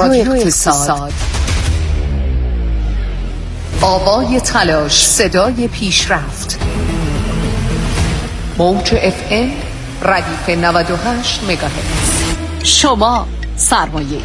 رادیو اقتصاد، آوای تلاش، صدای پیشرفت. موج FM ردیف 98 مگاهرتز. شما سرمایه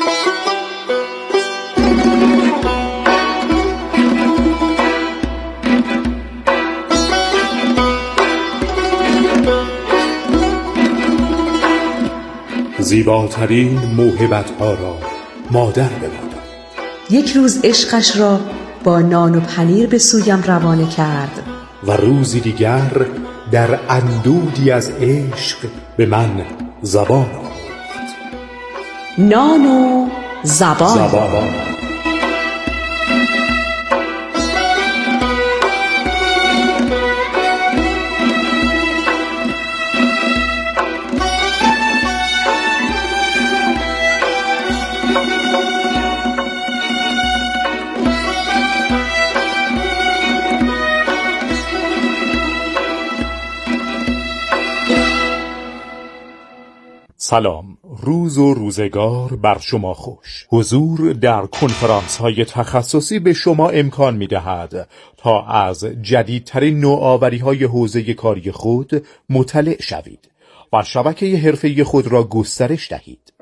زیباترین موهبت‌ها را مادر ببادا. یک روز عشقش را با نان و پنیر به سویم روانه کرد و روزی دیگر در اندودی از عشق به من زبان آموخت. نان و زبان. سلام، روز و روزگار بر شما خوش. حضور در کنفرانس های تخصصی به شما امکان می دهد تا از جدیدترین نوآوری های حوزه کاری خود مطلع شوید و شبکه حرفه‌ای خود را گسترش دهید.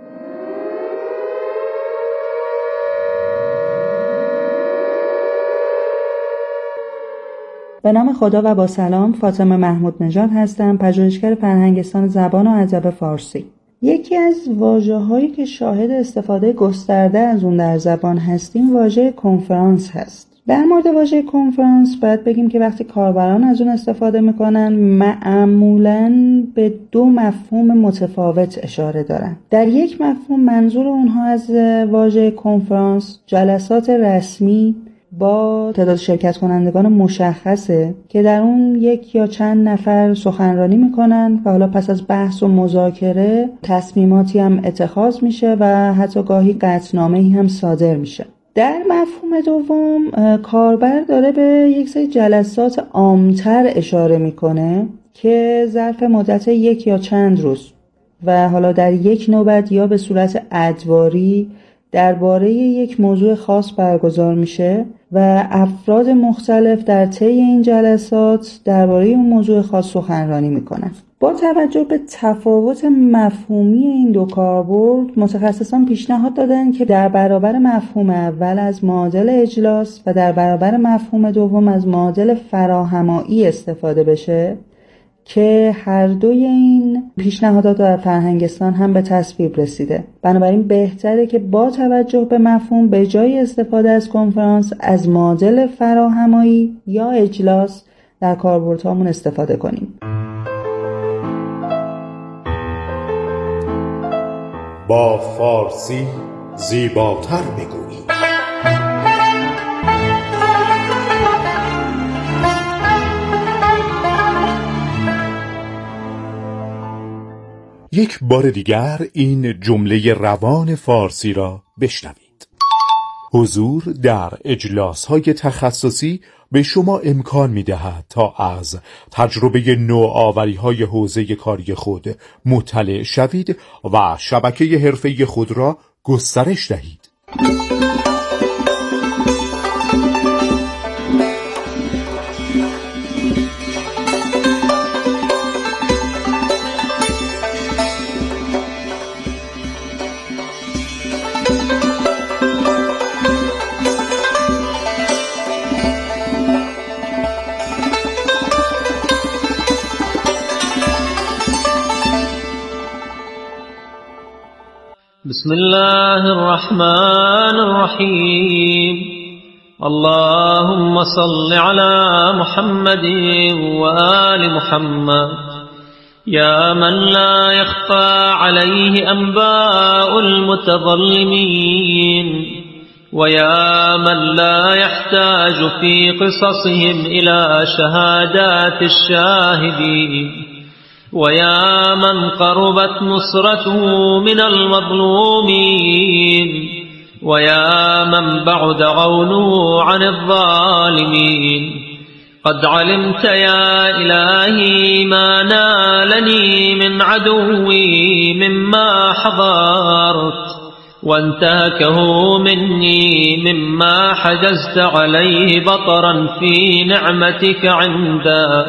به نام خدا و با سلام، فاطمه محمود نژاد هستم، پژوهشگر فرهنگستان زبان و ادب فارسی. یکی از واژه‌هایی که شاهد استفاده گسترده از اون در زبان هستیم واژه کنفرانس هست. در مورد واژه کنفرانس باید بگیم که وقتی کاربران از اون استفاده میکنن معمولاً به دو مفهوم متفاوت اشاره دارن. در یک مفهوم منظور اونها از واژه کنفرانس جلسات رسمی با تعداد شرکت کنندگان مشخصه که در اون یک یا چند نفر سخنرانی میکنن و حالا پس از بحث و مذاکره تصمیماتی هم اتخاذ میشه و حتی گاهی قطعنامه‌ای هم صادر میشه. در مفهوم دوم کاربر داره به یک سری جلسات عامتر اشاره میکنه که ظرف مدت یک یا چند روز و حالا در یک نوبت یا به صورت ادواری درباره یک موضوع خاص برگزار میشه و افراد مختلف در طی این جلسات درباره اون موضوع خاص سخنرانی میکنن. با توجه به تفاوت مفهومی این دو کاربرد، متخصصان پیشنهاد دادن که در برابر مفهوم اول از معادل اجلاس و در برابر مفهوم دوم از معادل فراهمایی استفاده بشه که هر دوی این پیشنهادات در فرهنگستان هم به تصویب رسیده. بنابراین بهتره که با توجه به مفهوم به جای استفاده از کنفرانس از معادل فراهمایی یا اجلاس در کاربردهامون استفاده کنیم. با فارسی زیباتر بگویی. یک بار دیگر این جمله روان فارسی را بشنوید. حضور در اجلاس‌های تخصصی به شما امکان می‌دهد تا از تجربه نوآوری‌های حوزه کاری خود مطلع شوید و شبکه حرفه‌ای خود را گسترش دهید. بسم الله الرحمن الرحيم. اللهم صل على محمد وآل محمد يا من لا يخفى عليه أنباء المتظلمين ويا من لا يحتاج في قصصهم إلى شهادات الشاهدين ويا من قربت نصرته من المظلومين ويا من بعد عونه عن الظالمين قد علمت يا إلهي ما نالني من عدوي مما حضرت وانتهكه مني مما حجزت عليه بطرا في نعمتك عنده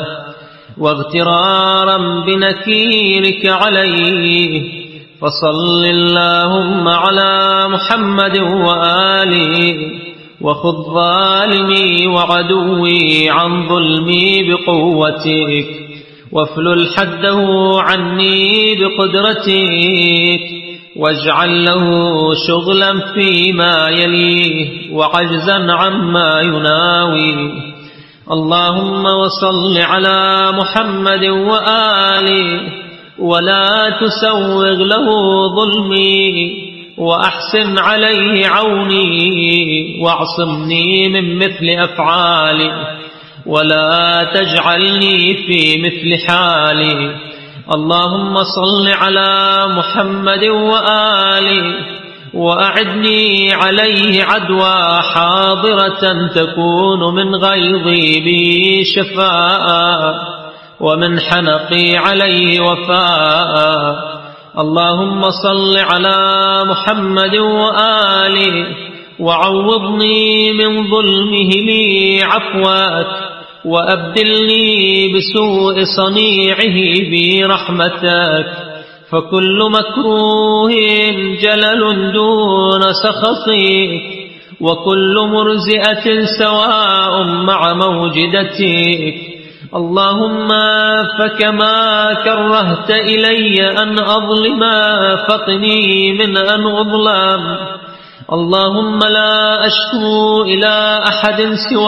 واغترارا بنكيرك عليه، فصل اللهم على محمد وآله، وخذ ظالمي وعدوي عن ظلمي بقوتك، وافلل حده عني بقدرتك، واجعل له شغلا فيما يليه وعجزا عما يناوي. اللهم وصل على محمد وآله، ولا تسوغ له ظلمي، وأحسن عليه عوني، واعصمني من مثل أفعالي، ولا تجعلني في مثل حالي. اللهم صل على محمد وآله، وأعدني عليه عدوى حاضرة تكون من غيظي بي شفاء، ومن حنقي عليه وفاء. اللهم صل على محمد وآله، وعوضني من ظلمه لي عفوك، وأبدلني بسوء صنيعه برحمتك. فكل مكروه جلل دون سخطك، وكل مرزئة سواء مع موجدتك. اللهم فكما كرهت إلي أن أظلم فقني من أن أظلم. اللهم لا أشكو إلى أحد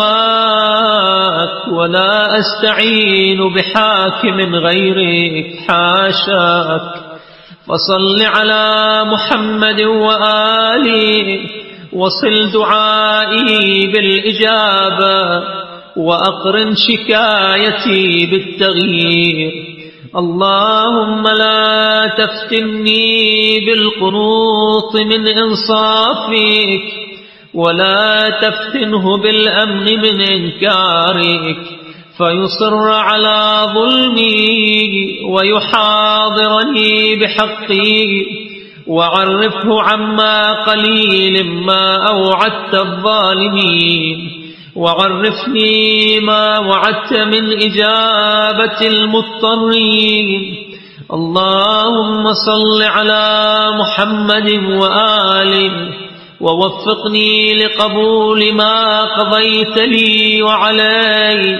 سواك، ولا أستعين بحاكم غيرك، حاشاك. فصل على محمد وآله، وصل دعائي بالإجابة، وأقرن شكايتي بالتغيير. اللهم لا تفتني بالقنوط من إنصافك، ولا تفتنه بالأمن من إنكارك، فيصر على ظلمي ويحاضرني بحقي. وعرفه عما قليل ما أوعدت الظالمين، وعرفني ما وعدت من إجابة المضطرين. اللهم صل على محمد وآله، ووفقني لقبول ما قضيت لي وعلي،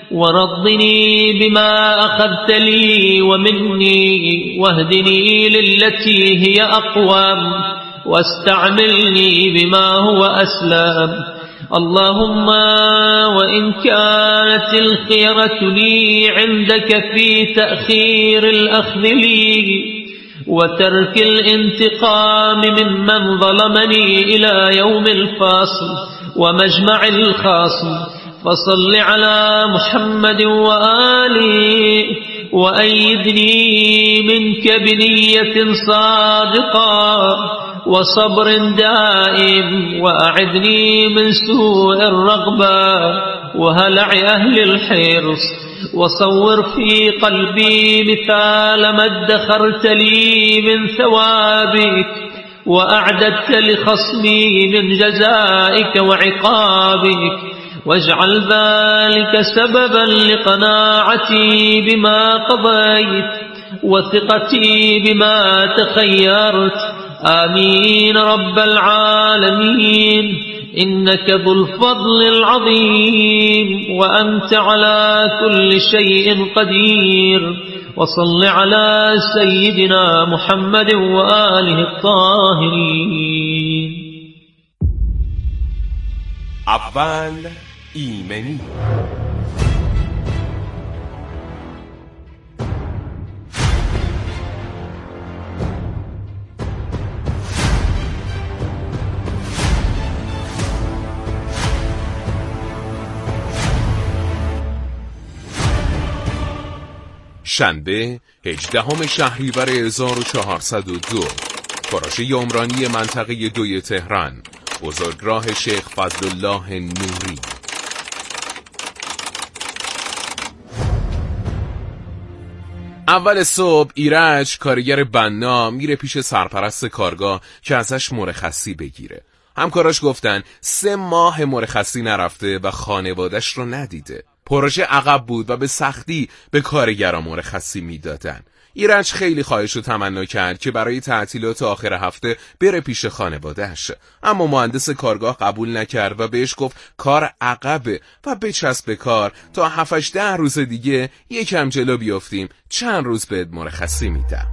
ورضني بما أخذت لي ومني، واهدني للتي هي أقوم، واستعملني بما هو أسلم. اللهم وإن كانت الخيرة لي عندك في تأخير الأخذ لي وترك الانتقام ممن ظلمني إلى يوم الفاصل ومجمع الخاصم، فصل على محمد وآله، وأيدني منك بنية صادقة وصبر دائم، وأعذني من سوء الرغبة وهلع أهل الحرص، وصور في قلبي مثال ما ادخرت لي من ثوابك وأعددت لخصمي من جزائك وعقابك، واجعل ذلك سببا لقناعتي بما قضيت وثقتي بما تخيرت. آمين رب العالمين، إنك ذو الفضل العظيم، وأنت على كل شيء قدير. وصل على سيدنا محمد وآله الطاهرين. اول ایمنی. شنبه 18 شهریور 1402، پروژه عمرانی منطقه 2 تهران، بزرگراه شیخ فضلالله نوری. اول صبح ایرج کارگر بنا میره پیش سرپرست کارگاه که ازش مرخصی بگیره. همکاراش گفتن 3 ماه مرخصی نرفته و خانوادش رو ندیده. پروژه عقب بود و به سختی به کارگرا مرخصی میدادن. ایرج خیلی خواهش و تمنا کرد که برای تعطیلات آخر هفته بره پیش خانواده‌اش، اما مهندس کارگاه قبول نکرد و بهش گفت کار عقبه و بچسب به کار تا 7-10 روز دیگه یکم جلو بیافتیم، چند روز بهت مرخصی میدم.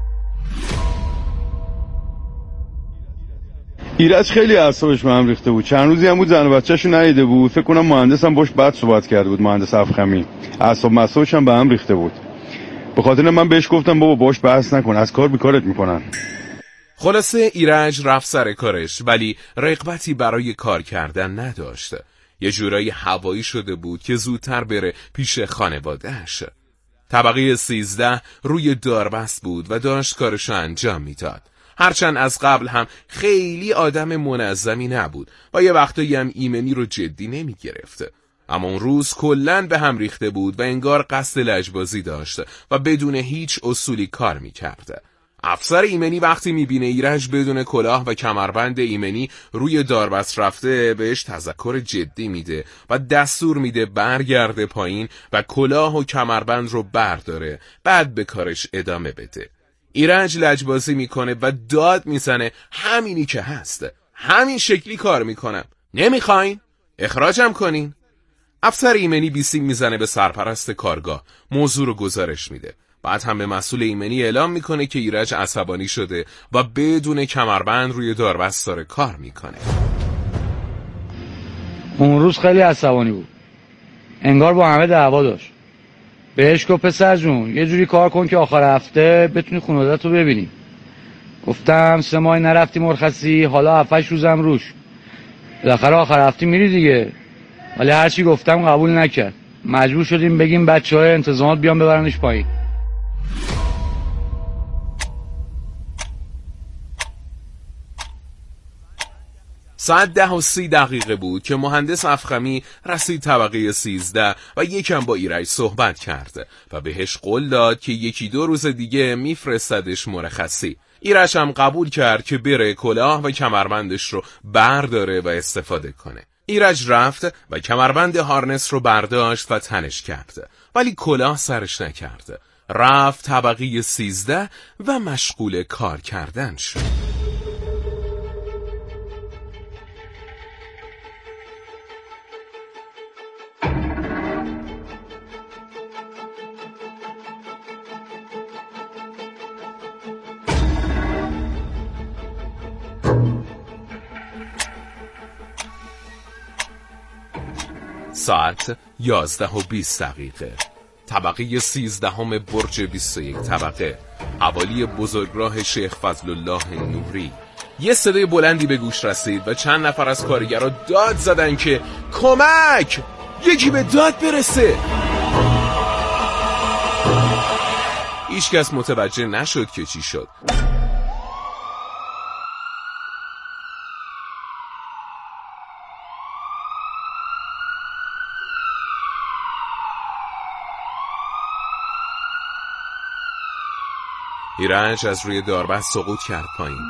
ایرج خیلی اعصابش به هم ریخته بود. چند روزی هم بود زن و بچه‌شو ندیده بود. فکر کنم مهندس هم باش بد صحبت کرده بود، مهندس افخمی. اعصاب مصابش هم به هم ریخته بود. به خاطر من بهش گفتم بابا باش بحث نکن، از کار بیکارت میکنن. خلاصه ایرج رفت سر کارش، ولی رغبتی برای کار کردن نداشت. یه جورایی هوایی شده بود که زودتر بره پیش خانواده‌اش. طبقه 13 روی داربست بود و داشت کارشو انجام میداد. هرچند از قبل هم خیلی آدم منظمی نبود و یه وقتایی هم ایمنی رو جدی نمی گرفته. اما اون روز کلن به هم ریخته بود و انگار قصد لجبازی داشت و بدون هیچ اصولی کار می کرده. افسر ایمنی وقتی می بینه ایرج بدون کلاه و کمربند ایمنی روی داربست رفته بهش تذکر جدی میده و دستور میده برگرده پایین و کلاه و کمربند رو برداره، بعد به کارش ادامه بده. ایرج لجبازی میکنه و داد میزنه همینی که هست، همین شکلی کار میکنم، نمیخواین؟ اخراجم کنین؟ افسر ایمنی بیسیم میزنه به سرپرست کارگاه، موضوع رو گزارش میده. بعد هم به مسئول ایمنی اعلام میکنه که ایرج عصبانی شده و بدون کمربند روی داربست داره کار میکنه. اون روز خیلی عصبانی بود، انگار با همه دعوا داشت. بهش گفت پسر جون یه جوری کار کن که آخر هفته بتونی خانواده‌ت رو ببینی. گفتم 3 ماه نرفتی مرخصی، حالا 7-8 روزم روش، بالاخره آخر هفته میری دیگه. ولی هرچی گفتم قبول نکرد. مجبور شدیم بگیم بچه‌های انتظامات بیان ببرنش پایین. ساعت 10:30 بود که مهندس افخمی رسید طبقه 13 و یکم با ایرج صحبت کرد و بهش قول داد که 1-2 روز دیگه میفرستدش مرخصی. ایرج هم قبول کرد که بره کلاه و کمربندش رو برداره و استفاده کنه. ایرج رفت و کمربند هارنس رو برداشت و تنش کرد، ولی کلاه سرش نکرد. رفت طبقه 13 و مشغول کار کردن شد. ساعت 11:20. طبقه 13 برج 21 طبقه، حوالی بزرگراه شیخ فضلالله نوری. یه صدای بلندی به گوش رسید و چند نفر از کارگرها داد زدن که کمک! یکی به داد برسه! هیچ کس متوجه نشد که چی شد. ایرج از روی داربست سقوط کرد پایین.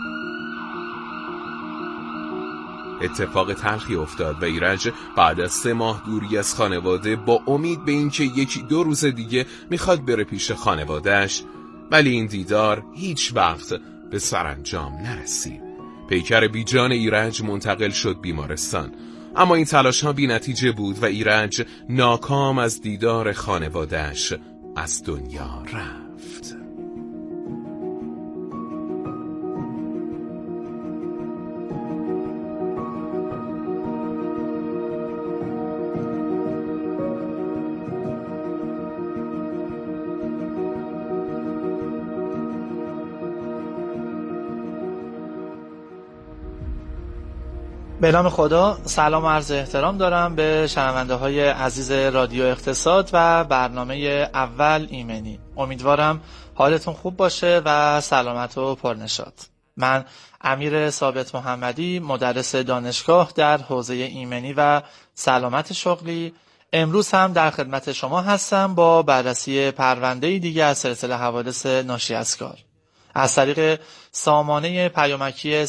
اتفاق تلخی افتاد و ایرج بعد از 3 ماه دوری از خانواده با امید به اینکه 1-2 روز دیگه میخواد بره پیش خانوادهش، ولی این دیدار هیچ وقت به سرانجام نرسید. پیکر بیجان ایرج منتقل شد بیمارستان، اما این تلاش ها بی نتیجه بود و ایرج ناکام از دیدار خانوادهش از دنیا رفت. به نام خدا، سلام و عرض احترام دارم به شنونده های عزیز رادیو اقتصاد و برنامه اول ایمنی. امیدوارم حالتون خوب باشه و سلامت و پرنشاط. من امیر ثابت محمدی، مدرس دانشگاه در حوزه ایمنی و سلامت شغلی، امروز هم در خدمت شما هستم با بررسی پرونده دیگه از سلسله حوادث ناشی از کار از طریق سامانه پیامکی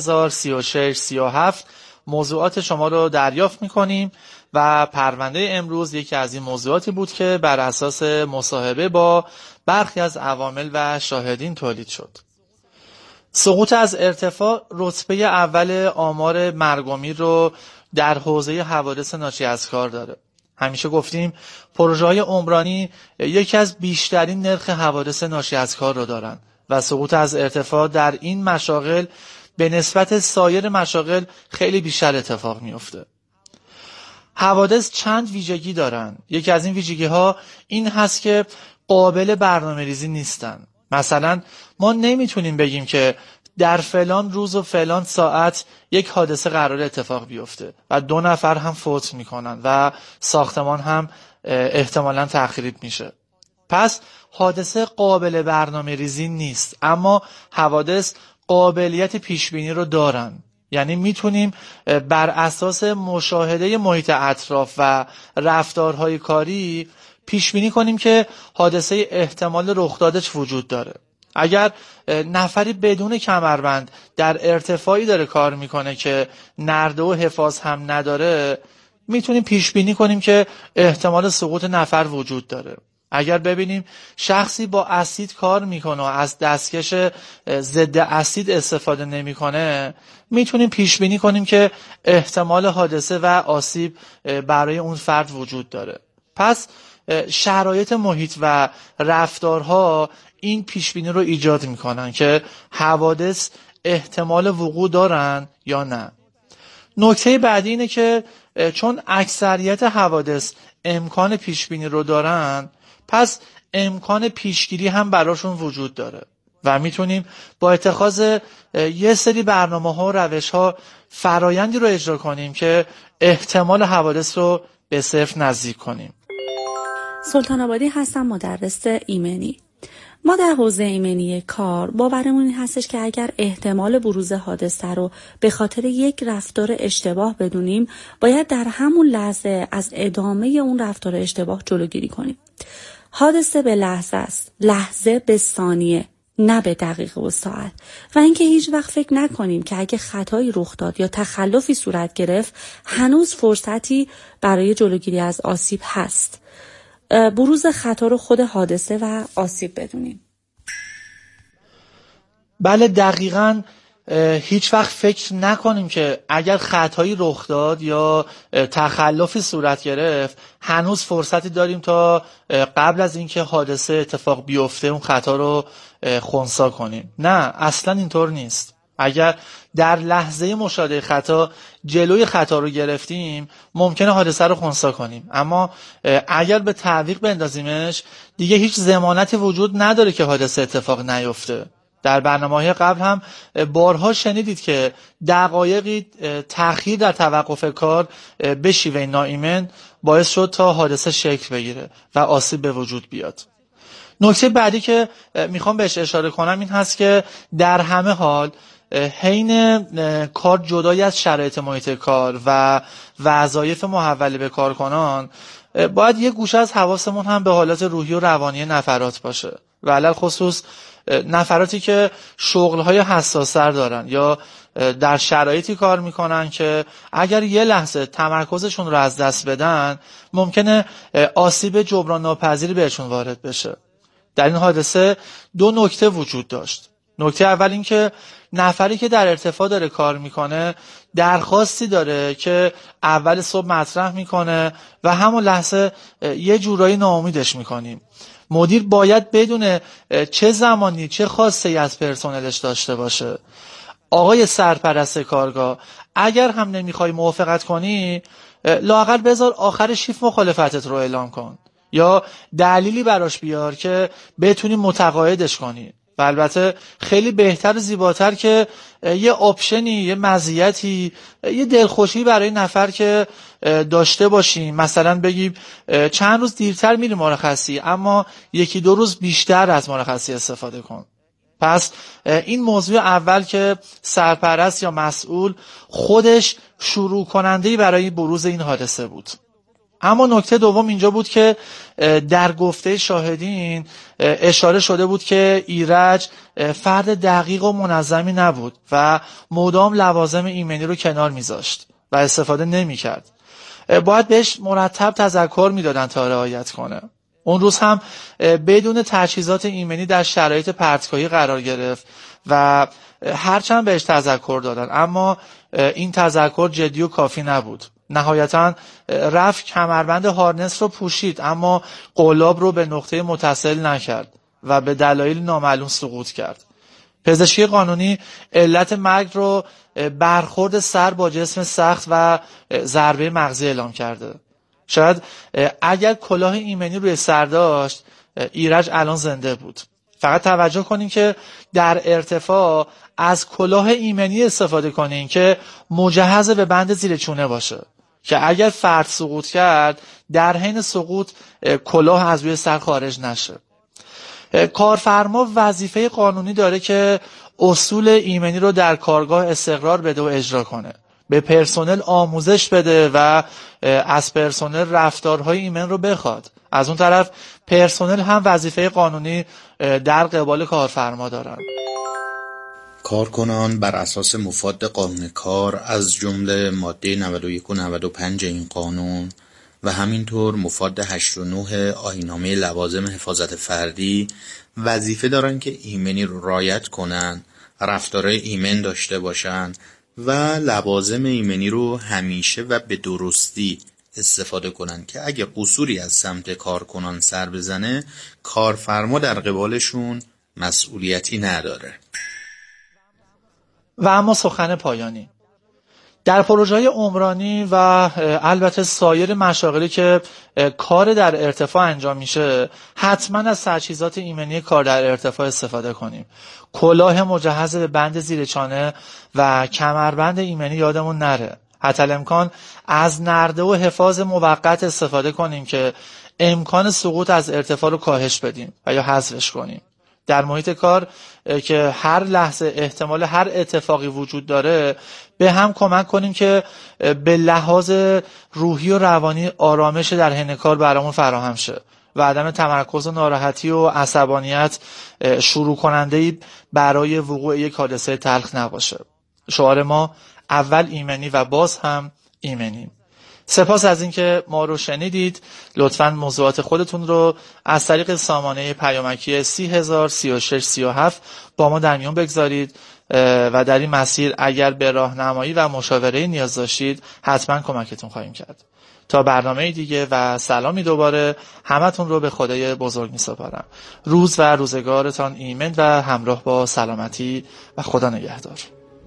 3003637 موضوعات شما رو دریافت می‌کنیم و پرونده امروز یکی از این موضوعاتی بود که بر اساس مصاحبه با برخی از عوامل و شاهدین تولید شد. سقوط از ارتفاع رتبه اول آمار مرگ و میر رو در حوزه حوادث ناشی از کار داره. همیشه گفتیم پروژه‌های عمرانی یکی از بیشترین نرخ حوادث ناشی از کار رو دارن و سقوط از ارتفاع در این مشاغل به نسبت سایر مشاغل خیلی بیشتر اتفاق میفته. حوادث چند ویژگی دارن. یکی از این ویژگی ها این هست که قابل برنامه ریزی نیستن. مثلا ما نمیتونیم بگیم که در فلان روز و فلان ساعت یک حادثه قرار اتفاق بیفته و 2 نفر هم فوت میکنن و ساختمان هم احتمالاً تخریب میشه. پس حادثه قابل برنامه ریزی نیست، اما حوادث قابلیت پیشبینی رو دارن. یعنی میتونیم بر اساس مشاهده محیط اطراف و رفتارهای کاری پیشبینی کنیم که حادثه احتمال رخ دادش وجود داره. اگر نفری بدون کمربند در ارتفاعی داره کار میکنه که نرده و حفاظ هم نداره، میتونیم پیشبینی کنیم که احتمال سقوط نفر وجود داره. اگر ببینیم شخصی با اسید کار میکنه و از دستکش ضد اسید استفاده نمیکنه، میتونیم پیش بینی کنیم که احتمال حادثه و آسیب برای اون فرد وجود داره. پس شرایط محیط و رفتارها این پیش بینی رو ایجاد میکنن که حوادث احتمال وقوع دارن یا نه. نکته بعدی اینه که چون اکثریت حوادث امکان پیش بینی رو دارن، پس امکان پیشگیری هم براشون وجود داره و میتونیم با اتخاذ یه سری برنامه‌ها و روش‌ها فرایندی رو اجرا کنیم که احتمال حوادث رو به صفر نزدیک کنیم. سلطان آبادی هستم، مدرس ایمنی. ما در حوزه ایمنی کار باورمون این هستش که اگر احتمال بروز حادثه رو به خاطر یک رفتار اشتباه بدونیم، باید در همون لحظه از ادامه اون رفتار اشتباه جلوگیری کنیم. حادثه به لحظه است، لحظه به ثانیه، نه به دقیقه و ساعت. و اینکه هیچ وقت فکر نکنیم که اگه خطایی رخ داد یا تخلفی صورت گرفت، هنوز فرصتی برای جلوگیری از آسیب هست. بروز خطا رو خود حادثه و آسیب بدونیم. بله دقیقاً. هیچ وقت فکر نکنیم که اگر خطایی رخ داد یا تخلفی صورت گرفت هنوز فرصتی داریم تا قبل از اینکه حادثه اتفاق بیفته اون خطا رو خنثی کنیم. نه، اصلا اینطور نیست. اگر در لحظه مشاهده خطا جلوی خطا رو گرفتیم ممکنه حادثه رو خنثی کنیم، اما اگر به تعویق بندازیمش دیگه هیچ ضمانتی وجود نداره که حادثه اتفاق نیفته. در برنامه‌های قبل هم بارها شنیدید که دقایقی تأخیر در توقف کار به شیوه ناایمن باعث شد تا حادثه شکل بگیره و آسیب به وجود بیاد. نکته بعدی که میخوام بهش اشاره کنم این هست که در همه حال حین کار جدای از شرایط محیط کار و وظایف محول به کارکنان باید یک گوشه از حواسمون هم به حالات روحی و روانی نفرات باشه و علل خصوص نفراتی که شغل‌های حساس‌تر دارن یا در شرایطی کار میکنن که اگر یه لحظه تمرکزشون رو از دست بدن ممکنه آسیب جبران ناپذیری بهشون وارد بشه. در این حادثه 2 نکته وجود داشت. نکته اول این که نفری که در ارتفاع داره کار میکنه درخواستی داره که اول صبح مطرح میکنه و همون لحظه یه جورایی ناامیدش میکنیم. مدیر باید بدونه چه زمانی چه خواسته ای از پرسنلش داشته باشه. آقای سرپرست کارگاه اگر هم نمیخوای موافقت کنی لااقل بذار آخر شیفت مخالفتت رو اعلام کن یا دلیلی براش بیار که بتونی متقاعدش کنی. و البته خیلی بهتر و زیباتر که یه آپشنی، یه مزیتی، یه دلخوشی برای نفر که داشته باشیم. مثلا بگیم چند روز دیرتر میری مرخصی اما 1-2 روز بیشتر از مرخصی استفاده کن. پس این موضوع اول که سرپرست یا مسئول خودش شروع کننده‌ای برای بروز این حادثه بود. اما نکته دوم اینجا بود که در گفته شاهدین اشاره شده بود که ایرج فرد دقیق و منظمی نبود و مدام لوازم ایمنی رو کنار میذاشت و استفاده نمیکرد. باید بهش مرتب تذکر میدادن تا رعایت کنه. اون روز هم بدون تجهیزات ایمنی در شرایط پرتگاهی قرار گرفت و هرچند بهش تذکر دادن اما این تذکر جدی و کافی نبود. نهایتا رفت کمربند هارنس رو پوشید اما قلاب رو به نقطه متصل نکرد و به دلایل نامعلوم سقوط کرد. پزشکی قانونی علت مرگ رو برخورد سر با جسم سخت و ضربه مغزی اعلام کرده. شاید اگر کلاه ایمنی روی سر داشت ایرج الان زنده بود. فقط توجه کنین که در ارتفاع از کلاه ایمنی استفاده کنین که مجهز به بند زیر چونه باشه که اگر فرد سقوط کرد در حین سقوط کلاه از روی سر خارج نشه. کارفرما وظیفه قانونی داره که اصول ایمنی رو در کارگاه استقرار بده و اجرا کنه، به پرسنل آموزش بده و از پرسنل رفتارهای ایمن رو بخواد. از اون طرف پرسنل هم وظیفه قانونی در قبال کارفرما دارن. کارکنان بر اساس مفاد قانون کار از جمله ماده 91 و 95 این قانون و همینطور مفاد 8 و 9 آیین‌نامه لوازم حفاظت فردی وظیفه دارن که ایمنی رو رعایت کنن، رفتارهای ایمن داشته باشن و لوازم ایمنی رو همیشه و به درستی استفاده کنن که اگه قصوری از سمت کارکنان سر بزنه کارفرما در قبالشون مسئولیتی نداره. و اما سخن پایانی در پروژه‌های عمرانی و البته سایر مشاغلی که کار در ارتفاع انجام میشه حتما از تجهیزات ایمنی کار در ارتفاع استفاده کنیم. کلاه مجهز به بند زیر چانه و کمربند ایمنی یادمون نره. حتی الامکان از نرده و حفاظ موقت استفاده کنیم که امکان سقوط از ارتفاع رو کاهش بدیم و یا حذفش کنیم. در محیط کار که هر لحظه احتمال هر اتفاقی وجود داره به هم کمک کنیم که به لحاظ روحی و روانی آرامش در حین کار برامون فراهم شه و عدم تمرکز و ناراحتی و عصبانیت شروع کننده‌ای برای وقوع یک حادثه تلخ نباشه. شعار ما اول ایمنی و باز هم ایمنی. سپاس از اینکه ما رو شنیدید. لطفاً موضوعات خودتون رو از طریق سامانه پیامکی 303637 با ما در میون بگذارید و در این مسیر اگر به راهنمایی و مشاوره نیاز داشتید حتما کمکتون خواهیم کرد. تا برنامه دیگه و سلامی دوباره همتون رو به خدای بزرگ می‌سپارم. روز و روزگارتان ایمن و همراه با سلامتی و خدا نگهدار.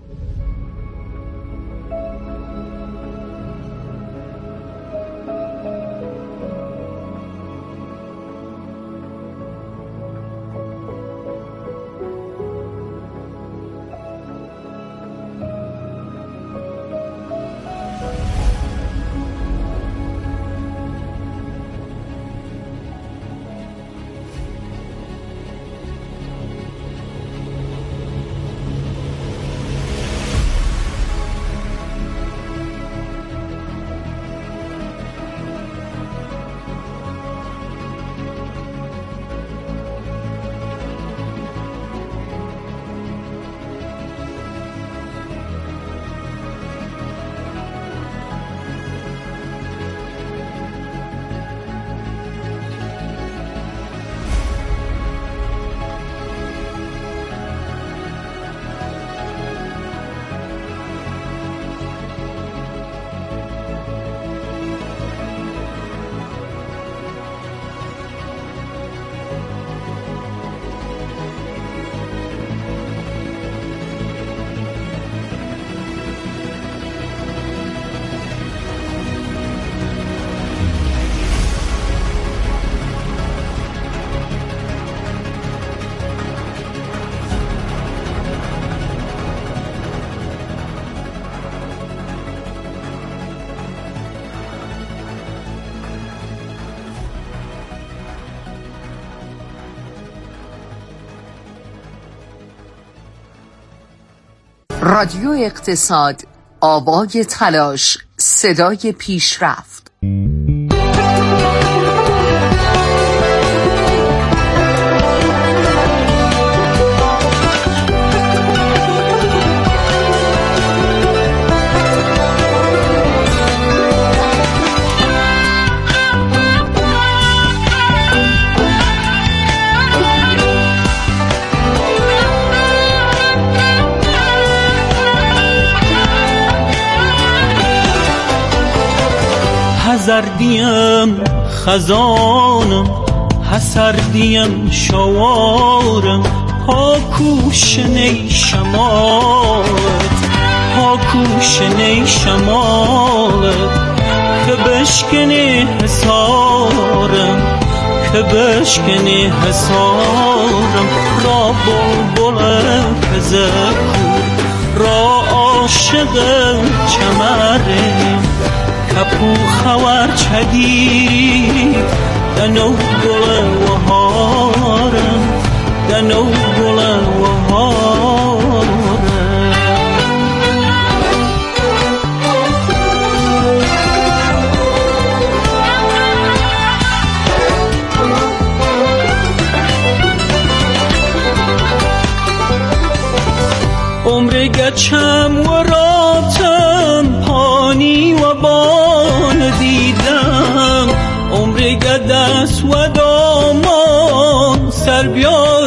رادیو اقتصاد، آوای تلاش، صدای پیشرفت. زردیم خزانم حسردیم شوارم پاکوشنی شمالت که بشکنی حسارم را بلبل پزکور را عاشق چمرم کپو خوار چگیری دنو گل وهارم عمر گچم و راتم پانی و بان دیدم عمر گدس و دامان سر بیار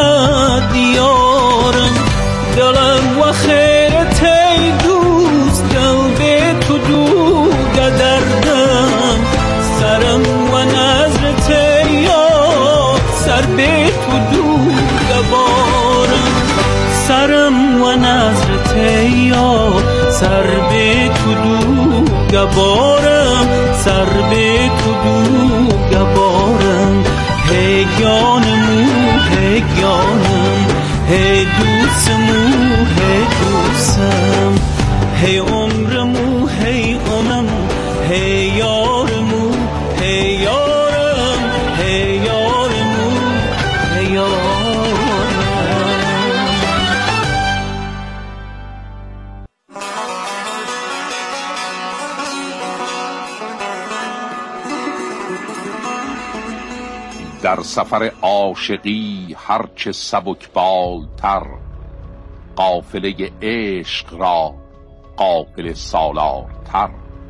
گدیارم دلم و خیرت ای دوست دل به تو دوگه دردم سرم و نظرت یا سر به تو دوگه بارم سرم و نظرت یا سر به تو دوگه بارم هی جانمو هی جانم هی دوستم هی عمرمو هی عمرم هی یارمو هی یارم هی یارمو هی یارم. در سفر عاشقی هرچه سبکبالتر قافله عشق را قافله سالارتر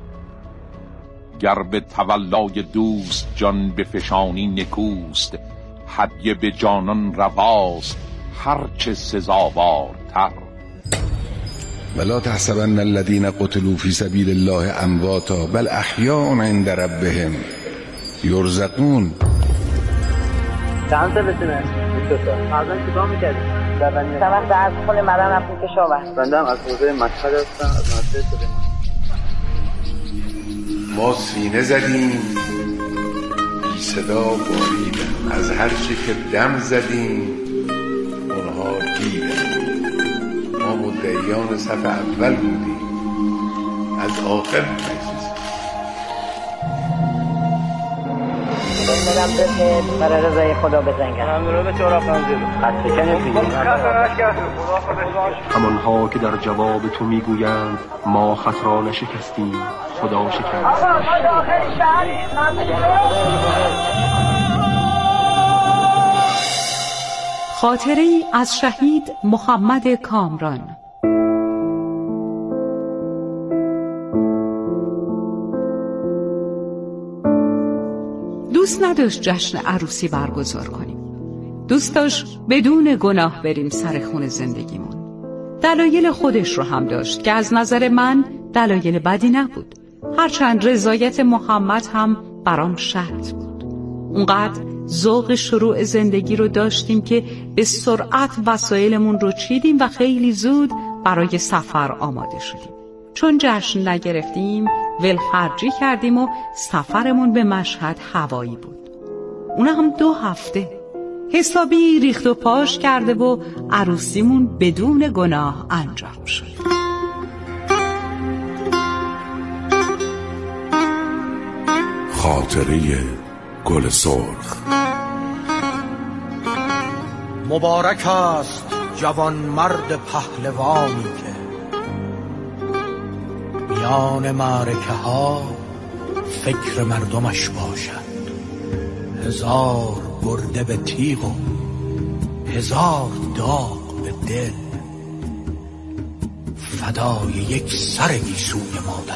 گر به تولای دوست جان بفشانی نکوست هدیه به جانان رواست هرچه سزاوارتر ولا تحسبن الذين قتلوا في سبيل الله امواتا بل احیاء عند ربهم یرزقون. چند سال بسیمه؟ 22 سال. مردم چیکار میکردی؟ سبق درس خونه مدن رفتیم کشاورز. بنده هم از حوزه مشهد هستم از مدرسه سلیمان. ما سینه زدیم بی صدا باریدن از هر چی که دم زدیم اونها دیدن. ما مدعیان صف اول بودیم از آخر برم بسید برای رضای خدا بزنگن همونو به چهار افغان زیرو قد بکنیم دیگه همانها که در جواب تو میگویند ما خط را نشکستیم خدا شکست. خاطره‌ای از شهید محمد کامران. دوست نداشت جشن عروسی برگزار کنیم. دوست داشت بدون گناه بریم سر خون زندگیمون. دلایل خودش رو هم داشت که از نظر من دلایل بدی نبود. هرچند رضایت محمد هم برام شرط بود. اونقدر ذوق شروع زندگی رو داشتیم که به سرعت وسایلمون رو چیدیم و خیلی زود برای سفر آماده شدیم. چون جشن نگرفتیم ولخرجی کردیم و سفرمون به مشهد هوایی بود. اون هم 2 هفته حسابی ریخت و پاش کرده و عروسیمون بدون گناه انجام شد. خاطره گل سرخ. مبارک است جوان مرد پهلوانی که میان معرکه ها فکر مردمش باشد. 1000 گرده به تیغ و 1000 داغ به دل فدای یک سر گیسوی مادر.